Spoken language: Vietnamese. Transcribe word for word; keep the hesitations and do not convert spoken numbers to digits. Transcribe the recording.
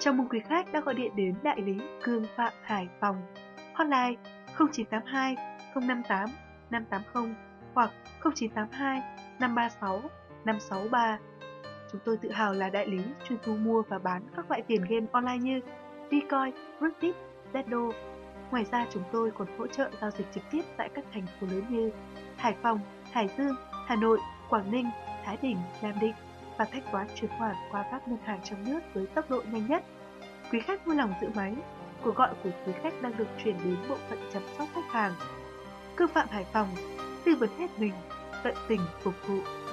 Chào mừng quý khách đã gọi điện đến đại lý Cương Phạm Hải Phòng. Hotline không chín tám hai không năm tám năm tám không hoặc không chín tám hai năm ba sáu năm sáu ba. Chúng tôi tự hào là đại lý chuyên thu mua và bán các loại tiền game online như Bitcoin, Cryptid, Zalo. Ngoài ra chúng tôi còn hỗ trợ giao dịch trực tiếp tại các thành phố lớn như Hải Phòng, Hải Dương, Hà Nội, Quảng Ninh, Thái Bình, Nam Định và thanh toán chuyển khoản qua các ngân hàng trong nước với tốc độ nhanh nhất. Quý khách vui lòng giữ máy, cuộc gọi của quý khách đang được chuyển đến bộ phận chăm sóc khách hàng. Cương Phạm Hải Phòng, tư vấn hết mình, tận tình phục vụ.